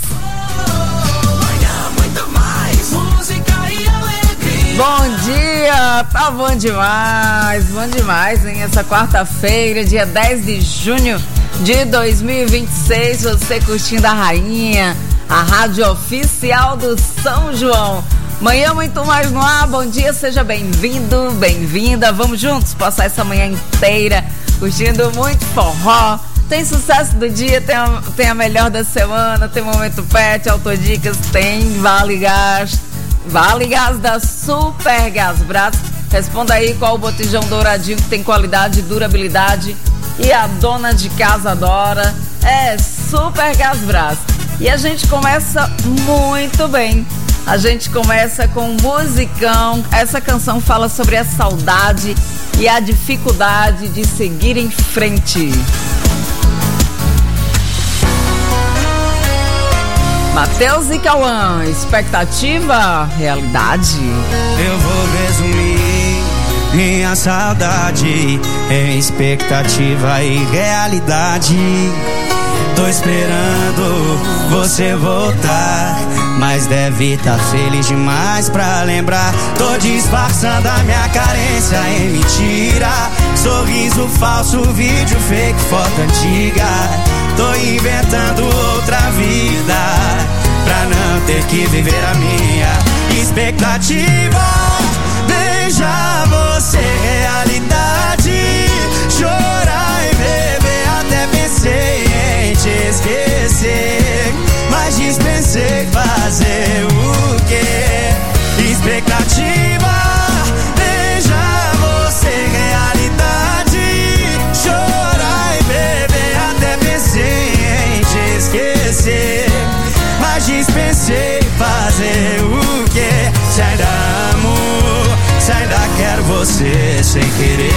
Bom dia, tá bom demais, hein? Essa quarta-feira, dia 10 de junho de 2026, você curtindo a Rainha, a rádio oficial do São João. Manhã muito mais no ar, bom dia, seja bem-vindo, bem-vinda. Vamos juntos passar essa manhã inteira curtindo muito forró. Tem sucesso do dia, tem a melhor da semana, tem Momento Pet, Autodicas, tem Vale Gás da Super Gasbras. Responda aí qual o botijão douradinho que tem qualidade e durabilidade e a dona de casa adora. É Super Gasbras. E a gente começa muito bem. A gente começa com um musicão. Essa canção fala sobre a saudade e a dificuldade de seguir em frente. Matheus e Cauã, expectativa, realidade. Eu vou resumir minha saudade, em expectativa e realidade. Tô esperando você voltar, mas deve tá feliz demais pra lembrar. Tô disfarçando a minha carência em mentira, sorriso falso, vídeo fake, foto antiga. Tô inventando outra vida pra não ter que viver a minha expectativa. Beijar você, realidade, chorar e beber, até pensei em te esquecer, mas dispensei fazer o quê? Expectativa. Beijar você, realidade, chorar e beber, até pensei em te esquecer, mas dispensei fazer o quê? Se ainda amo, se ainda quero você sem querer.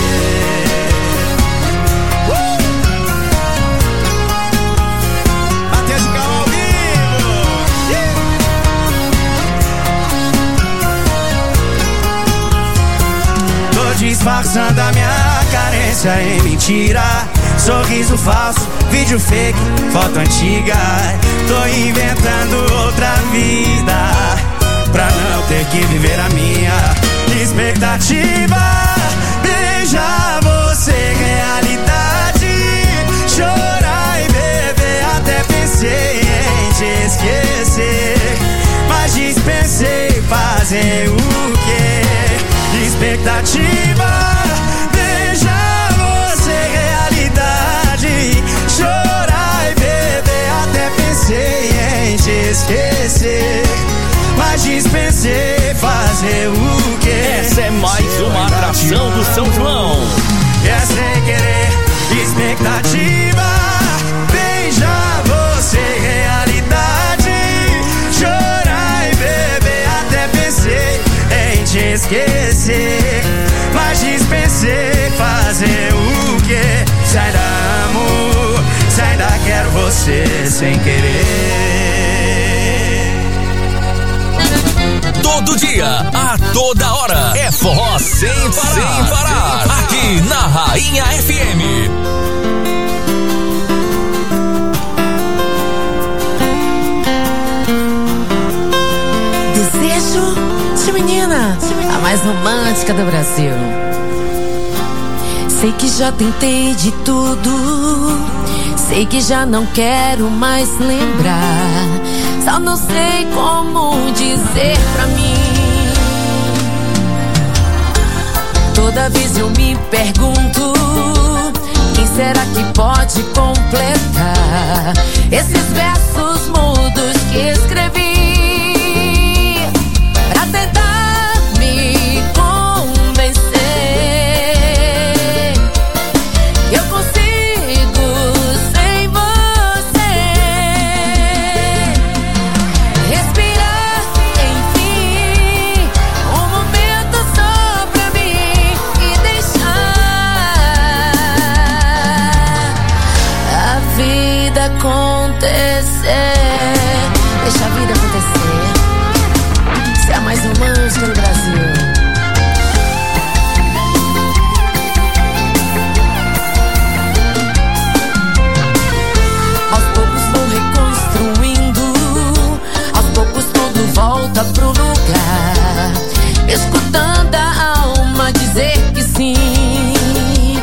Disfarçando a minha carência em mentira, sorriso falso, vídeo fake, foto antiga. Tô inventando outra vida pra não ter que viver a minha expectativa. Beijar você, realidade, chorar e beber, até pensei em te esquecer, mas dispensei fazer o quê? Expectativa. Beijar você, realidade, chorar e beber, até pensei em te esquecer, mas dispensei fazer o quê? Essa é mais uma atração do São João. É sem querer, expectativa. Beijar você, realidade, chorar e beber, até pensei em te esquecer, mas dispensei fazer o quê? Se ainda amo, se ainda quero você sem querer. Todo dia, a toda hora, é forró sem parar. Aqui na Rainha FM. Desejo de menina, a mais romântica do Brasil. Sei que já tentei de tudo, sei que já não quero mais lembrar, só não sei como dizer pra mim. Toda vez eu me pergunto, quem será que pode completar esses versos mudos que escrevi pra tentar me convencer que eu consigo sem você respirar, enfim, um momento só pra mim e deixar a vida acontecer. Deixa a vida acontecer. Ser a mais romântica do Brasil. Aos poucos vou reconstruindo, aos poucos tudo volta pro lugar, escutando a alma dizer que sim.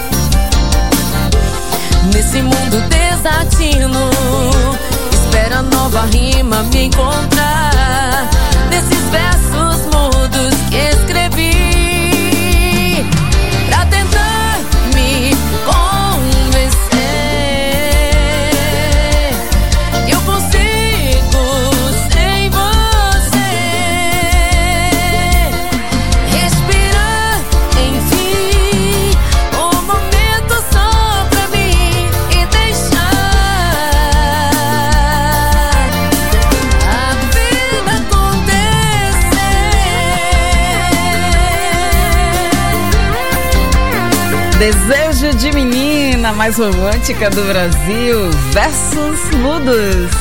Nesse mundo desatino, espera nova rima me encontrar nesses versos mudos que escrevi pra tentar me convencer que eu consigo sem você respirar, enfim, um momento só pra mim e deixar a vida acontecer. Desejo de menina, mais romântica do Brasil, versos mudos.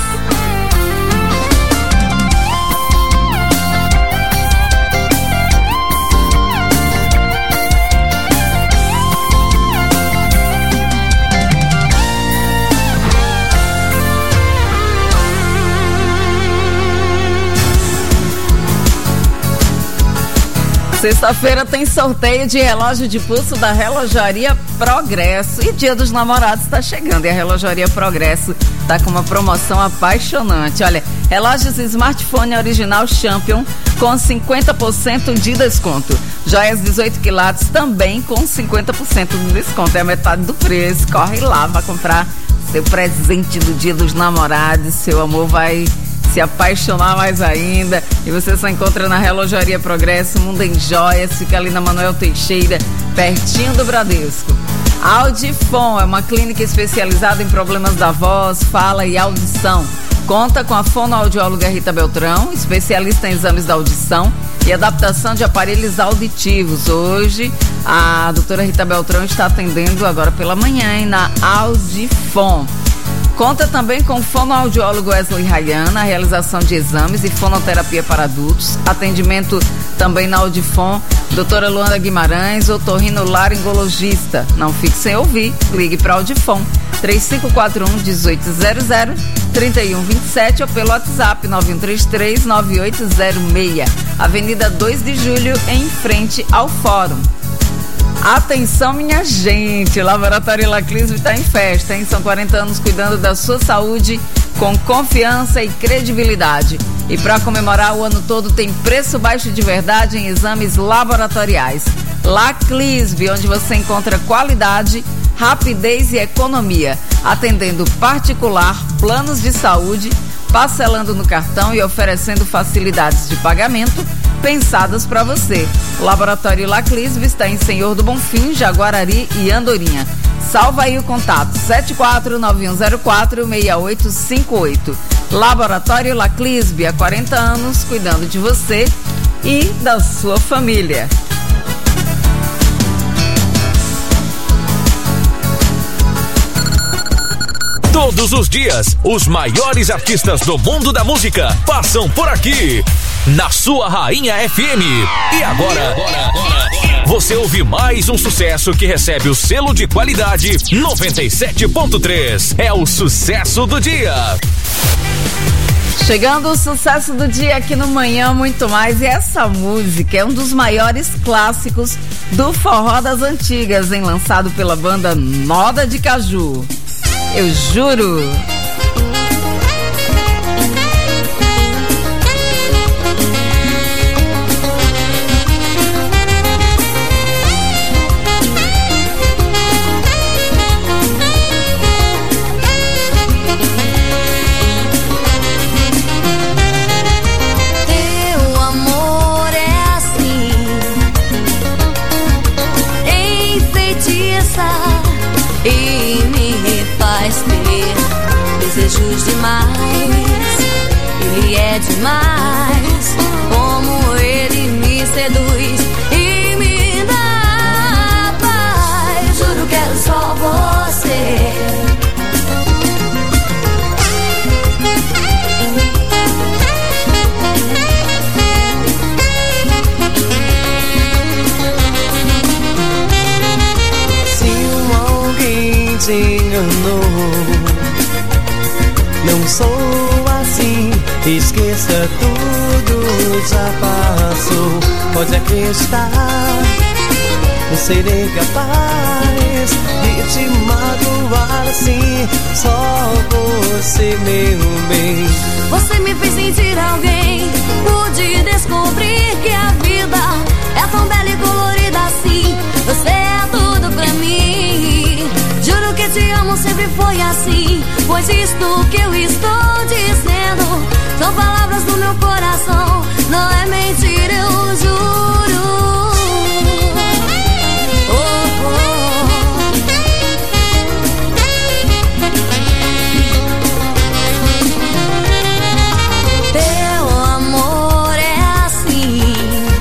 Sexta-feira tem sorteio de relógio de pulso da Relojaria Progresso. E Dia dos Namorados está chegando e a Relojaria Progresso está com uma promoção apaixonante. Olha, relógios smartphone original Champion com 50% de desconto. Joias 18 quilates também com 50% de desconto. É a metade do preço. Corre lá para comprar seu presente do Dia dos Namorados. Seu amor vai se apaixonar mais ainda. E você só encontra na Relojaria Progresso, Mundo em Joias, fica ali na Manuel Teixeira, pertinho do Bradesco. Audifon é uma clínica especializada em problemas da voz, fala e audição. Conta com a fonoaudióloga Rita Beltrão, especialista em exames da audição e adaptação de aparelhos auditivos. Hoje, a doutora Rita Beltrão está atendendo agora pela manhã na Audifon. Conta também com o fonoaudiólogo Wesley Ryan, a realização de exames e fonoterapia para adultos. Atendimento também na Audifon, doutora Luanda Guimarães, otorrinolaringologista. Não fique sem ouvir, ligue para a Audifon, 3541-1800, 3127 ou pelo WhatsApp 9133-9806. Avenida 2 de Julho, em frente ao Fórum. Atenção, minha gente, Laboratório Laclisbe está em festa, hein? São 40 anos cuidando da sua saúde com confiança e credibilidade. E para comemorar o ano todo tem preço baixo de verdade em exames laboratoriais. Laclisbe, onde você encontra qualidade, rapidez e economia, atendendo particular, planos de saúde, parcelando no cartão e oferecendo facilidades de pagamento pensadas para você. O Laboratório Laclisbe está em Senhor do Bonfim, Jaguarari e Andorinha. Salva aí o contato 7491046858. Laboratório Laclisbe, há 40 anos cuidando de você e da sua família. Todos os dias, os maiores artistas do mundo da música passam por aqui, na sua Rainha FM. E agora, você ouve mais um sucesso que recebe o selo de qualidade 97.3. É o sucesso do dia. Chegando o sucesso do dia aqui no Manhã Muito Mais. E essa música é um dos maiores clássicos do forró das antigas, hein? Lançado pela banda Moda de Caju. Eu juro. Teu amor é assim, enfeitiça e me faz ter desejos demais. Ele é demais, como ele me seduz e me dá paz. Juro, quero só você. Se alguém te enganou, não sou assim, esqueça tudo, já passou. Pode acreditar, não serei capaz de te magoar assim. Só você, meu bem. Você me fez sentir alguém, pude descobrir que a vida é tão bela e colorida assim. Você é tudo pra mim. Juro que te amo, sempre foi assim. Pois isto que eu estou dizendo são palavras do meu coração, não é mentira, eu juro. Oh, oh. Teu amor é assim,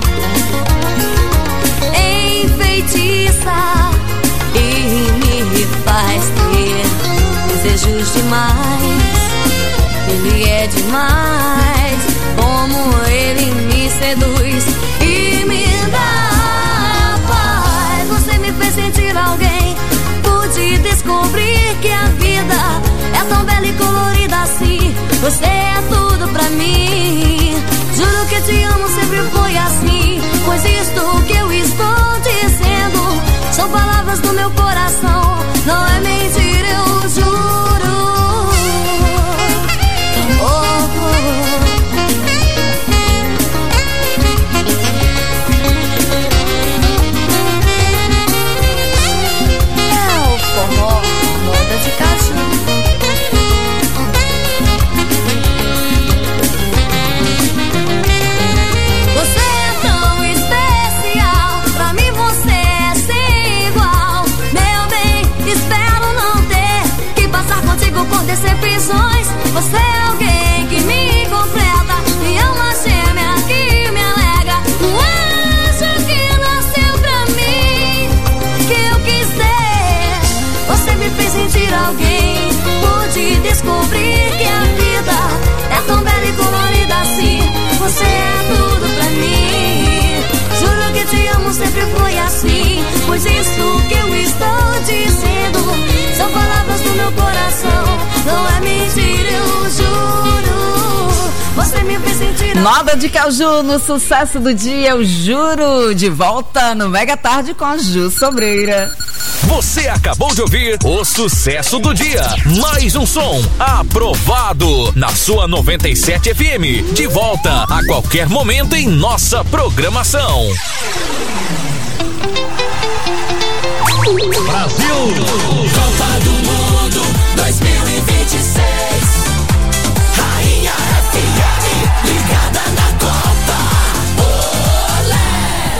enfeitiça e me faz ter desejos demais. Ele é demais, como ele me seduz e me dá paz. Você me fez sentir alguém, pude descobrir que a vida é tão bela e colorida assim. Você é tudo pra mim. Juro que te amo, sempre foi assim. Pois isto descobrir que a vida é tão bela e colorida assim. Você é tudo pra mim. Juro que te amo, sempre foi assim. Pois isso que eu estou dizendo são palavras do meu coração. Não é mentira, eu juro. Você me fez sentir. Nada de caju no sucesso do dia, eu juro. De volta no Mega Tarde com a Ju Sobreira. Você acabou de ouvir o sucesso do dia. Mais um som aprovado na sua 97 FM. De volta a qualquer momento em nossa programação. Brasil! Copa do Mundo 2026. Rainha FM, ligada na Copa. Olé!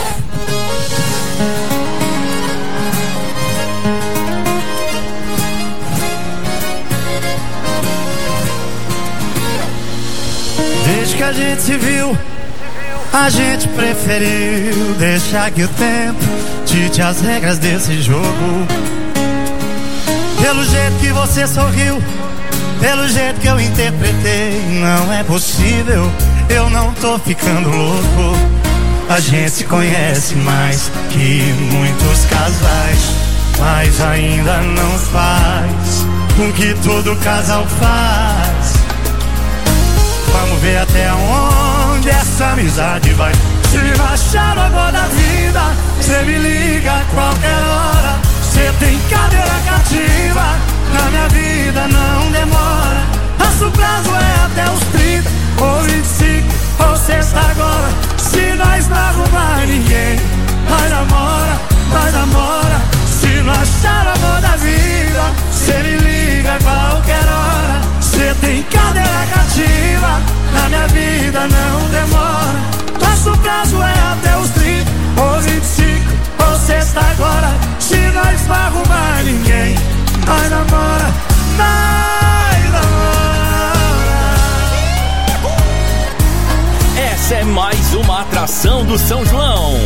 Desde que a gente se viu, a gente preferiu deixar que o tempo dite as regras desse jogo. Pelo jeito que você sorriu, pelo jeito que eu interpretei, não é possível, eu não tô ficando louco. A gente se conhece mais que muitos casais, mas ainda não faz com que todo casal faz. Vamos ver até onde essa amizade vai. Se achar o amor da vida, cê me liga a qualquer hora. Cê tem cadeira cativa, na minha vida não demora. Nosso prazo é até os 30 ou 25 ou sexta agora. Se nós não arrumar ninguém, nós namora, nós namora. Se não achar o amor da vida, cê me liga a qualquer hora. Cê tem cadeira cativa, na minha vida não demora. Nosso prazo é até os 30 ou 25 ou sexta agora. Se nós não arrumar ninguém, nós namora, nós namora. Essa é mais uma atração do São João.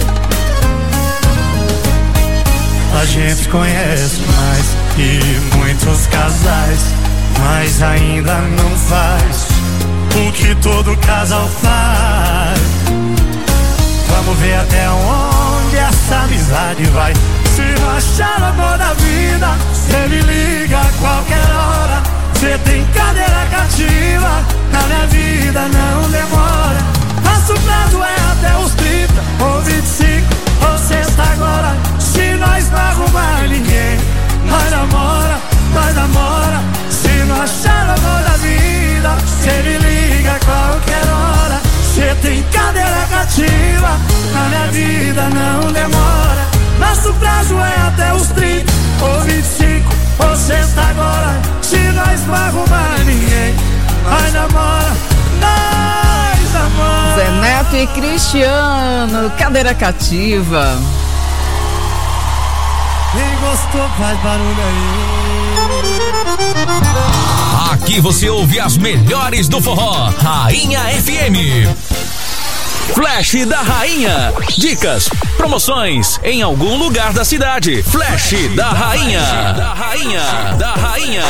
A gente conhece mais que muitos casais, mas ainda não faz o que todo casal faz. Vamos ver até onde essa amizade vai. Se não achar o amor da vida, cê me liga a qualquer hora. Cê tem cadeira cativa, na minha vida não demora. Nosso prazo é até os 30 ou 25 ou sexta agora. Se nós não arrumar ninguém, nós namora, nós namora. Se não achar o amor da vida, cê me liga a qualquer hora. Cê tem cadeira cativa, na minha vida não demora. Nosso prazo é até os 30 ou 25 ou sexta agora. Se nós não arrumar ninguém, nós namora, nós namora. Zé Neto e Cristiano, cadeira cativa. Quem gostou faz barulho aí. Aqui você ouve as melhores do forró. Rainha FM. Flash da Rainha. Dicas, promoções em algum lugar da cidade. Flash da Rainha. Da Rainha. Da Rainha.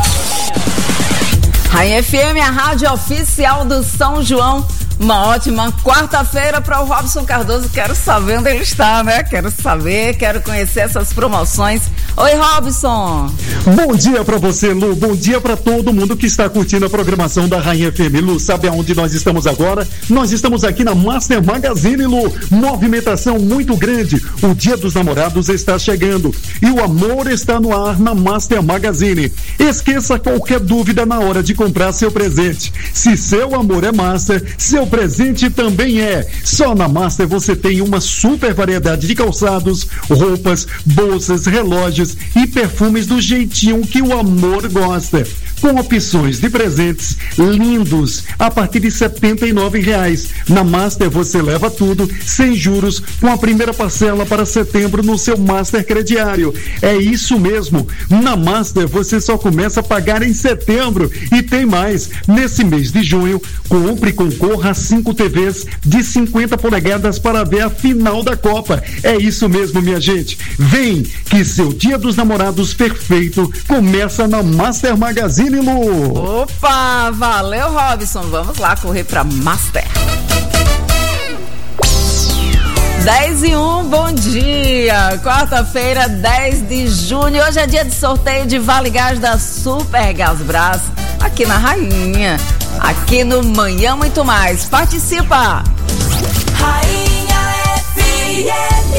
Rainha FM, a rádio oficial do São João. Uma ótima quarta-feira para o Robson Cardoso. Quero saber onde ele está, né? Quero saber, quero conhecer essas promoções. Oi, Robson. Bom dia para você, Lu. Bom dia para todo mundo que está curtindo a programação da Rainha FM. Lu, sabe aonde nós estamos agora? Nós estamos aqui na Master Magazine, Lu. Movimentação muito grande. O Dia dos Namorados está chegando e o amor está no ar na Master Magazine. Esqueça qualquer dúvida na hora de comprar seu presente. Se seu amor é Master, seu presente também é. Só na Master você tem uma super variedade de calçados, roupas, bolsas, relógios e perfumes do jeitinho que o amor gosta. Com opções de presentes lindos a partir de R$79. Na Master você leva tudo sem juros, com a primeira parcela para setembro no seu Master crediário. É isso mesmo, na Master você só começa a pagar em setembro. E tem mais, nesse mês de junho, compre e concorra a 5 TVs de 50 polegadas para ver a final da Copa. É isso mesmo, minha gente. Vem, que seu Dia dos Namorados perfeito começa na Master Magazine. Magazine Lu. Opa, valeu, Robson. Vamos lá correr pra Master. 10:01, bom dia. Quarta-feira, 10 de junho. Hoje é dia de sorteio de Vale Gás da Super Gasbras, aqui na Rainha. Aqui no Manhã Muito Mais. Participa! Rainha FM.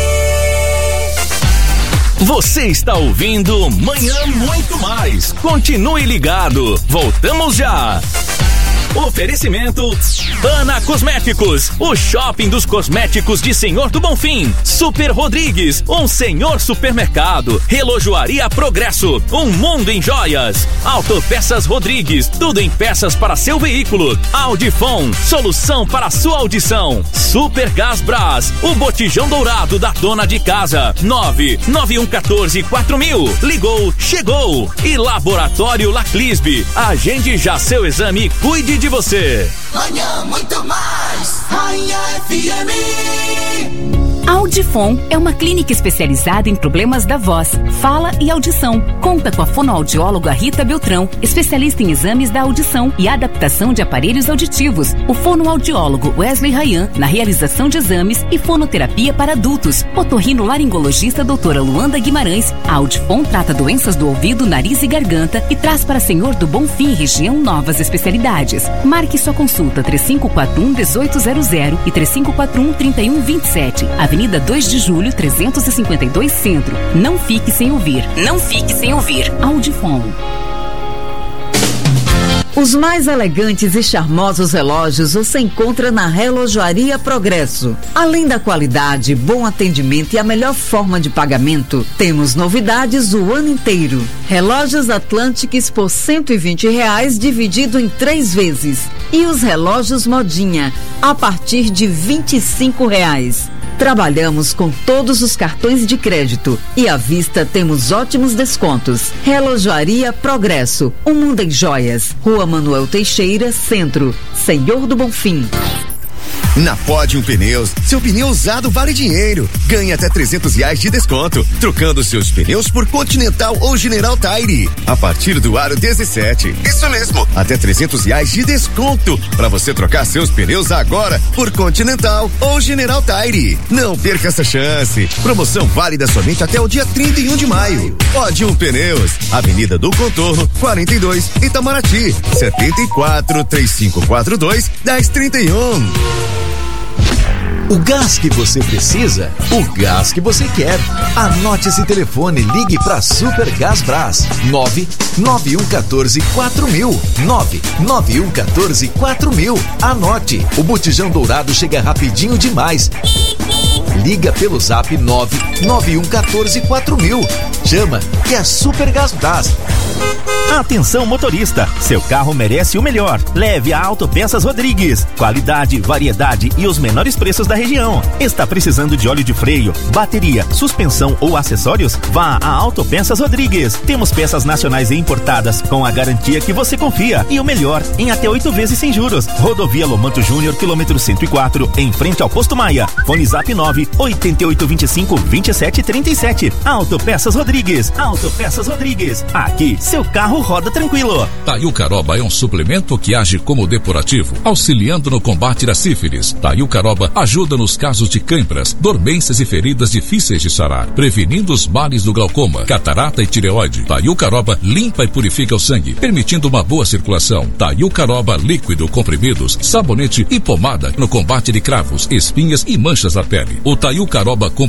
Você está ouvindo Manhã Muito Mais. Continue ligado. Voltamos já. Oferecimento Ana Cosméticos, o shopping dos cosméticos de Senhor do Bonfim. Super Rodrigues, um senhor supermercado. Relojoaria Progresso, um mundo em joias. Autopeças Rodrigues, tudo em peças para seu veículo. Audifon, solução para sua audição. Super Gás Brás, o botijão dourado da dona de casa. 991144000. Ligou, chegou. E Laboratório Laclisbe, agende já seu exame e cuide de você. Manhã Muito Mais, Rainha FM. Audifon é uma clínica especializada em problemas da voz, fala e audição. Conta com a fonoaudióloga Rita Beltrão, especialista em exames da audição e adaptação de aparelhos auditivos. O fonoaudiólogo Wesley Rayan, na realização de exames e fonoterapia para adultos. Otorrinolaringologista doutora Luanda Guimarães. A Audifon trata doenças do ouvido, nariz e garganta e traz para Senhor do Bonfim região novas especialidades. Marque sua consulta 3541-1800 e 3541-3127. Avenida 2 de Julho, 352 Centro. Não fique sem ouvir. Não fique sem ouvir. Audifon. Os mais elegantes e charmosos relógios você encontra na Relojoaria Progresso. Além da qualidade, bom atendimento e a melhor forma de pagamento, temos novidades o ano inteiro. Relógios Atlantics por R$120 dividido em 3 vezes. E os relógios Modinha a partir de R$25. Trabalhamos com todos os cartões de crédito e à vista temos ótimos descontos. Relojoaria Progresso, um mundo em joias. Rua Manuel Teixeira, Centro, Senhor do Bonfim. Na Podium Pneus, seu pneu usado vale dinheiro. Ganhe até R$300 de desconto, trocando seus pneus por Continental ou General Tire. A partir do aro 17. Isso mesmo, até R$300 de desconto para você trocar seus pneus agora por Continental ou General Tire. Não perca essa chance. Promoção válida somente até o dia 31 de maio. Podium Pneus, Avenida do Contorno, 42, Itamaraty, 74-3542-1031. O gás que você precisa, o gás que você quer. Anote esse telefone, ligue para Super Gás Brás. 991144000. 991144000. Anote, o botijão dourado chega rapidinho demais. Liga pelo zap 991144000. Chama, que é Super Gás Brás. Atenção motorista, seu carro merece o melhor. Leve a Autopeças Rodrigues. Qualidade, variedade e os menores preços da região. Está precisando de óleo de freio, bateria, suspensão ou acessórios? Vá a Autopeças Rodrigues. Temos peças nacionais e importadas com a garantia que você confia. E o melhor, em até 8 vezes sem juros. Rodovia Lomanto Júnior, quilômetro 104, em frente ao Posto Maia. Fone Zap 98825-2737. Autopeças Rodrigues. Autopeças Rodrigues. Aqui, seu carro roda tranquilo. Taiucaroba é um suplemento que age como depurativo, auxiliando no combate da sífilis. Taiucaroba ajuda nos casos de câimbras, dormências e feridas difíceis de sarar, prevenindo os males do glaucoma, catarata e tireoide. Taiucaroba limpa e purifica o sangue, permitindo uma boa circulação. Taiucaroba líquido, comprimidos, sabonete e pomada no combate de cravos, espinhas e manchas da pele. O Taiucaroba